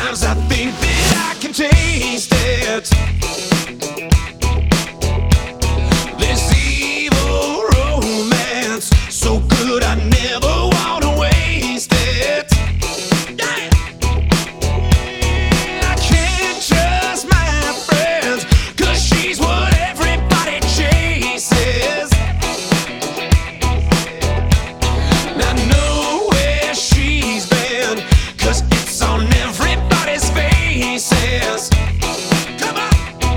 Sometimes I think that I can taste it. This evil romance, so good I never wanna waste it. Yeah. I can't trust my friends, 'cause she's what everybody chases. And I know where she's been, 'cause it's on everybody's faces. Come on.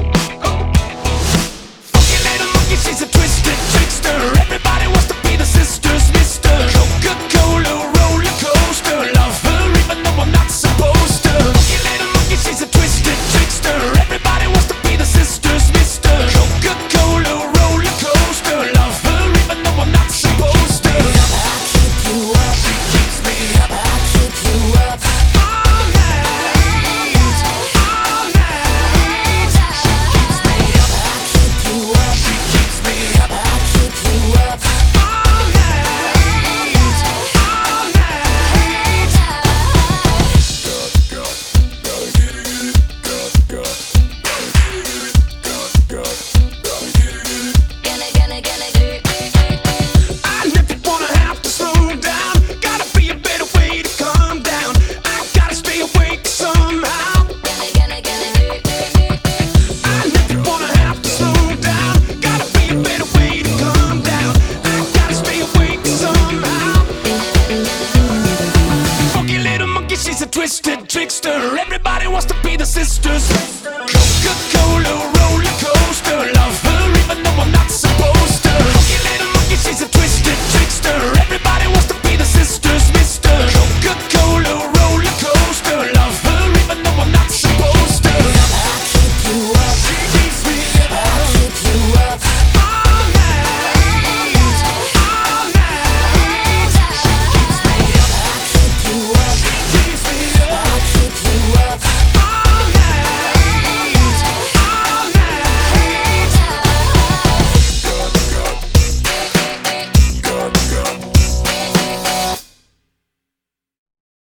Funky little monkey, she's a twisted trickster. Everybody wants to be the sisters, Mr. Coca-Cola roller coaster. Love her even though I'm not supposed to. Funky little monkey, she's a twisted trickster. Everybody wants to be the sisters, Mr. Coca-Cola roller coaster. Love her even though I'm not supposed to. She keeps me up, I keep you up all night, all night. She keeps me up, I keep you up. She keeps me up, I keep you up all night, all night. I never wanna have to slow down. Gotta be a better way to calm down. I gotta stay awake somehow. I never wanna have to slow down. Gotta be a better way to calm down. I gotta stay awake somehow. Funky little monkey, she's a twisted trickster. Everybody wants to be the sisters. Coca-Cola roller coaster. Love her even though I'm not supposed to. Funky little monkey, she's a twisted trickster.